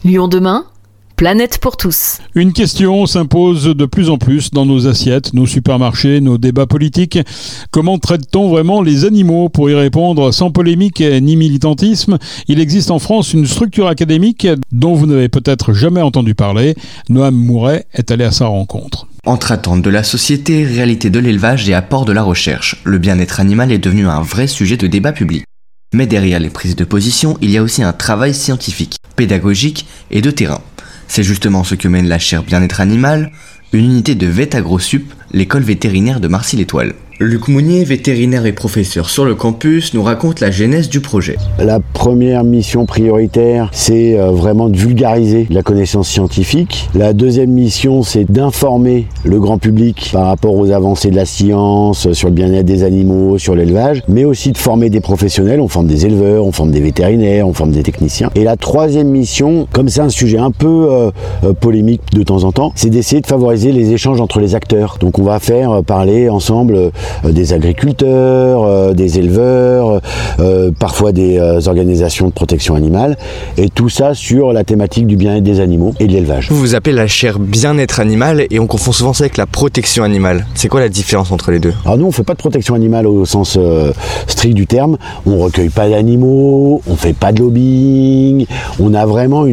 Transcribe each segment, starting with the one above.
Lyon demain, planète pour tous. Une question s'impose de plus en plus dans nos assiettes, nos supermarchés, nos débats politiques. Comment traite-t-on vraiment les animaux? Pour y répondre sans polémique ni militantisme, il existe en France une structure académique dont vous n'avez peut-être jamais entendu parler. Noam Mouret est allé à sa rencontre. Entre attentes de la société, réalité de l'élevage et apport de la recherche, le bien-être animal est devenu un vrai sujet de débat public. Mais derrière les prises de position, il y a aussi un travail scientifique, pédagogique et de terrain. C'est justement ce que mène la chaire Bien-être animal, une unité de VetAgroSup, l'école vétérinaire de Marcy-l'Étoile. Luc Mounier, vétérinaire et professeur sur le campus, nous raconte la genèse du projet. La première mission prioritaire, c'est vraiment de vulgariser la connaissance scientifique. La deuxième mission, c'est d'informer le grand public par rapport aux avancées de la science, sur le bien-être des animaux, sur l'élevage, mais aussi de former des professionnels. On forme des éleveurs, on forme des vétérinaires, on forme des techniciens. Et la troisième mission, comme c'est un sujet un peu polémique de temps en temps, c'est d'essayer de favoriser les échanges entre les acteurs. Donc on va faire parler ensemble des agriculteurs, des éleveurs, parfois des organisations de protection animale, et tout ça sur la thématique du bien-être des animaux et de l'élevage. Vous vous appelez la chaire Bien-être animal et on confond souvent ça avec la protection animale. C'est quoi la différence entre les deux? Alors nous, on ne fait pas de protection animale au sens strict du terme. On ne recueille pas d'animaux, on ne fait pas de lobbying. On a vraiment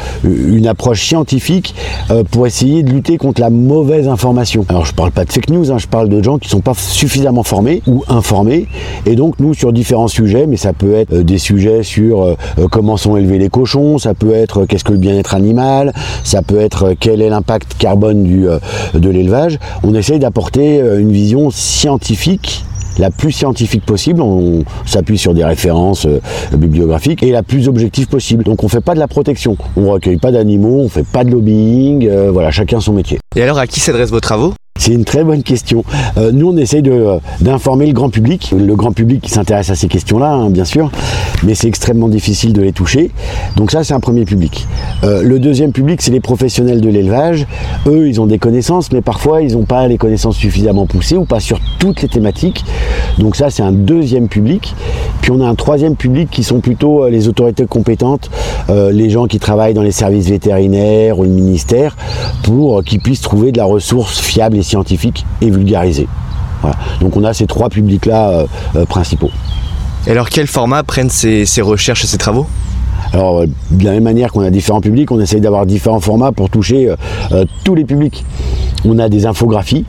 une approche scientifique pour essayer de lutter contre la mauvaise information. Alors je ne parle pas de fake news, je parle de gens qui ne sont pas suffisamment formés ou informés, et donc nous sur différents sujets, mais ça peut être des sujets sur comment sont élevés les cochons, ça peut être qu'est-ce que le bien-être animal, ça peut être quel est l'impact carbone de l'élevage. On essaye d'apporter une vision scientifique, la plus scientifique possible, on s'appuie sur des références bibliographiques, et la plus objective possible. Donc on ne fait pas de la protection, on ne recueille pas d'animaux, on ne fait pas de lobbying, voilà, chacun son métier. Et alors à qui s'adressent vos travaux? C'est une très bonne question. Nous, on essaye d'informer le grand public qui s'intéresse à ces questions-là, bien sûr, mais c'est extrêmement difficile de les toucher. Donc ça, c'est un premier public. Le deuxième public, c'est les professionnels de l'élevage. Eux, ils ont des connaissances, mais parfois, ils n'ont pas les connaissances suffisamment poussées ou pas sur toutes les thématiques. Donc ça, c'est un deuxième public. Puis on a un troisième public qui sont plutôt les autorités compétentes, les gens qui travaillent dans les services vétérinaires ou le ministère, pour qu'ils puissent trouver de la ressource fiable et scientifique et vulgarisée. Voilà. Donc on a ces trois publics-là principaux. Et alors quel format prennent ces recherches et ces travaux? Alors de la même manière qu'on a différents publics, on essaye d'avoir différents formats pour toucher tous les publics. On a des infographies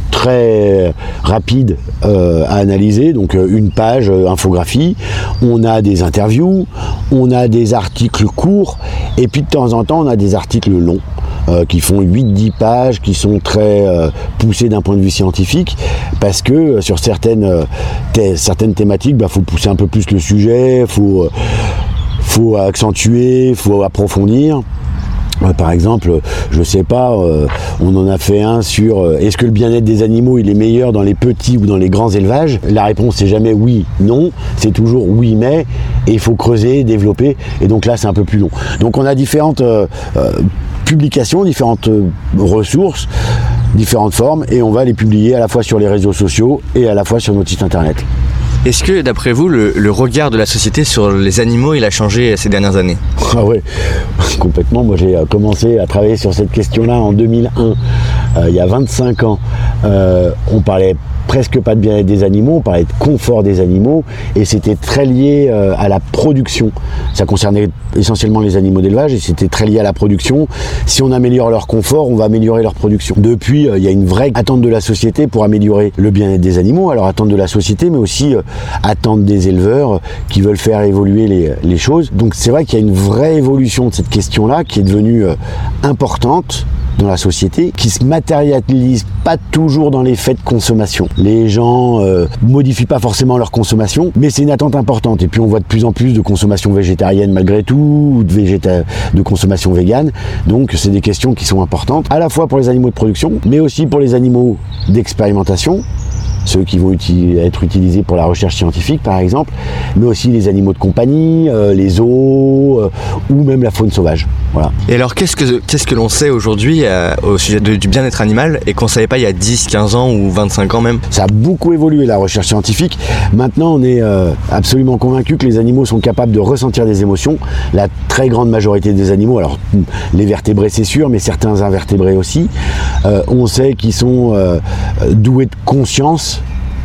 très rapide à analyser, donc une page infographie, on a des interviews, on a des articles courts, et puis de temps en temps on a des articles longs qui font 8-10 pages, qui sont très poussés d'un point de vue scientifique, parce que sur certaines thématiques, faut pousser un peu plus le sujet, faut accentuer, faut approfondir. Par exemple, je sais pas, on en a fait un sur est-ce que le bien-être des animaux il est meilleur dans les petits ou dans les grands élevages? La réponse c'est jamais oui, non, c'est toujours oui mais, et il faut creuser, développer, et donc là c'est un peu plus long. Donc on a différentes publications, différentes ressources, différentes formes, et on va les publier à la fois sur les réseaux sociaux et à la fois sur notre site internet. Est-ce que, d'après vous, le regard de la société sur les animaux, il a changé ces dernières années? Ah ouais, complètement. Moi, j'ai commencé à travailler sur cette question-là en 2001, il y a 25 ans. On parlait presque pas de bien-être des animaux, on parlait de confort des animaux, et c'était très lié à la production. Ça concernait essentiellement les animaux d'élevage, et c'était très lié à la production. Si on améliore leur confort, on va améliorer leur production. Depuis, il y a une vraie attente de la société pour améliorer le bien-être des animaux. Alors attente de la société, mais aussi attente des éleveurs qui veulent faire évoluer les choses. Donc c'est vrai qu'il y a une vraie évolution de cette question-là qui est devenue importante dans la société, qui se matérialise pas toujours dans les faits de consommation. Les gens modifient pas forcément leur consommation, mais c'est une attente importante. Et puis on voit de plus en plus de consommation végétarienne malgré tout, ou de consommation végane. Donc c'est des questions qui sont importantes, à la fois pour les animaux de production, mais aussi pour les animaux d'expérimentation, ceux qui vont être utilisés pour la recherche scientifique par exemple, mais aussi les animaux de compagnie, les zoos ou même la faune sauvage. Voilà. Et alors qu'est-ce que l'on sait aujourd'hui au sujet du bien-être animal et qu'on ne savait pas il y a 10, 15 ans ou 25 ans même? Ça a beaucoup évolué la recherche scientifique. Maintenant on est absolument convaincu que les animaux sont capables de ressentir des émotions. La très grande majorité des animaux, alors les vertébrés c'est sûr, mais certains invertébrés aussi, on sait qu'ils sont doués de conscience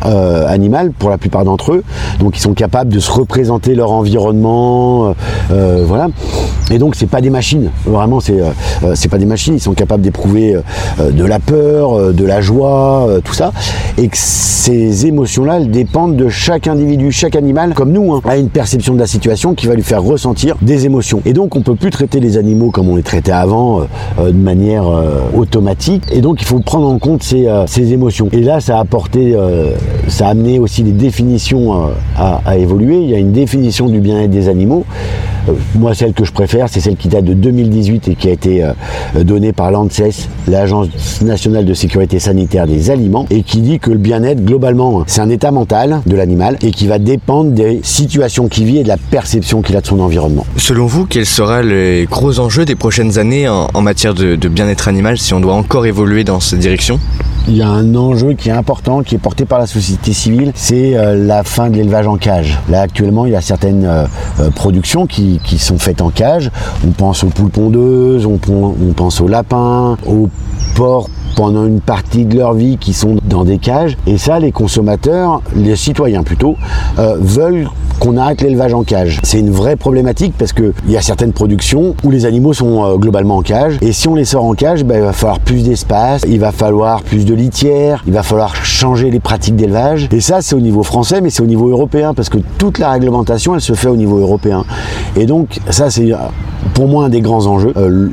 animal pour la plupart d'entre eux, donc ils sont capables de se représenter leur environnement, voilà. Et donc c'est pas des machines, vraiment c'est pas des machines, ils sont capables d'éprouver de la peur, de la joie, tout ça, et que ces émotions-là, elles dépendent de chaque individu, chaque animal, comme nous, a une perception de la situation qui va lui faire ressentir des émotions. Et donc on peut plus traiter les animaux comme on les traitait avant, de manière automatique, et donc il faut prendre en compte ces émotions. Et là ça a apporté ça a amené aussi les définitions à évoluer. Il y a une définition du bien-être des animaux. Moi, celle que je préfère, c'est celle qui date de 2018 et qui a été donnée par l'ANSES, l'Agence nationale de sécurité sanitaire des aliments, et qui dit que le bien-être, globalement, c'est un état mental de l'animal et qui va dépendre des situations qu'il vit et de la perception qu'il a de son environnement. Selon vous, quels seraient les gros enjeux des prochaines années en matière de bien-être animal si on doit encore évoluer dans cette direction ? Il y a un enjeu qui est important, qui est porté par la société civile, c'est la fin de l'élevage en cage. Là, actuellement, il y a certaines productions qui sont faites en cage. On pense aux poules pondeuses, on pense aux lapins, aux porcs pendant une partie de leur vie qui sont dans des cages. Et ça, les consommateurs, les citoyens plutôt, veulent qu'on arrête l'élevage en cage. C'est une vraie problématique parce qu'il y a certaines productions où les animaux sont globalement en cage. Et si on les sort en cage, il va falloir plus d'espace, il va falloir plus de litières, il va falloir changer les pratiques d'élevage. Et ça, c'est au niveau français, mais c'est au niveau européen parce que toute la réglementation, elle se fait au niveau européen. Et donc, ça, c'est pour moi un des grands enjeux.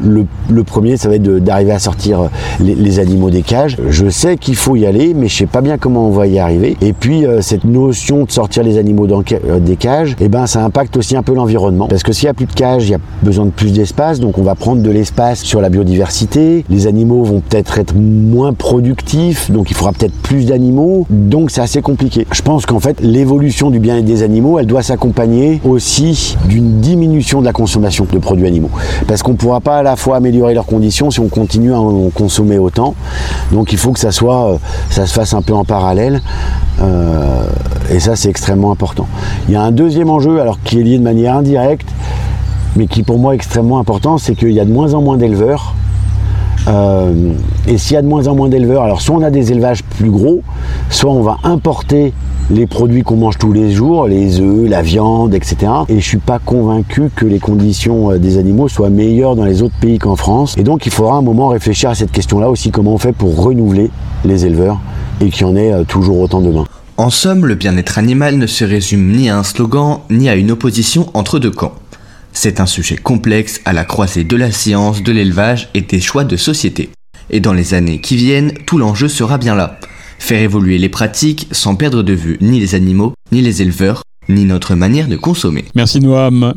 Le premier, ça va être d'arriver à sortir les animaux des cages. Je sais qu'il faut y aller, mais je sais pas bien comment on va y arriver. Et puis, cette notion de sortir les animaux des cages, ça impacte aussi un peu l'environnement. Parce que s'il n'y a plus de cages, il y a besoin de plus d'espace, donc on va prendre de l'espace sur la biodiversité. Les animaux vont peut-être être moins productifs, donc il faudra peut-être plus d'animaux. Donc c'est assez compliqué. Je pense qu'en fait, l'évolution du bien-être des animaux, elle doit s'accompagner aussi d'une diminution de la consommation de produits animaux. Parce qu'on ne pourra pas à la fois améliorer leurs conditions si on continue à en consommer autant. Donc il faut que ça se fasse un peu en parallèle. Et ça, c'est extrêmement important. Il y a un deuxième enjeu, alors qui est lié de manière indirecte, mais qui pour moi est extrêmement important, c'est qu'il y a de moins en moins d'éleveurs. Et s'il y a de moins en moins d'éleveurs, alors soit on a des élevages plus gros, soit on va importer les produits qu'on mange tous les jours, les œufs, la viande, etc. Et je ne suis pas convaincu que les conditions des animaux soient meilleures dans les autres pays qu'en France. Et donc il faudra un moment réfléchir à cette question-là aussi, comment on fait pour renouveler les éleveurs et qu'il y en ait toujours autant demain. En somme, le bien-être animal ne se résume ni à un slogan, ni à une opposition entre deux camps. C'est un sujet complexe à la croisée de la science, de l'élevage et des choix de société. Et dans les années qui viennent, tout l'enjeu sera bien là. Faire évoluer les pratiques sans perdre de vue ni les animaux, ni les éleveurs, ni notre manière de consommer. Merci Noam.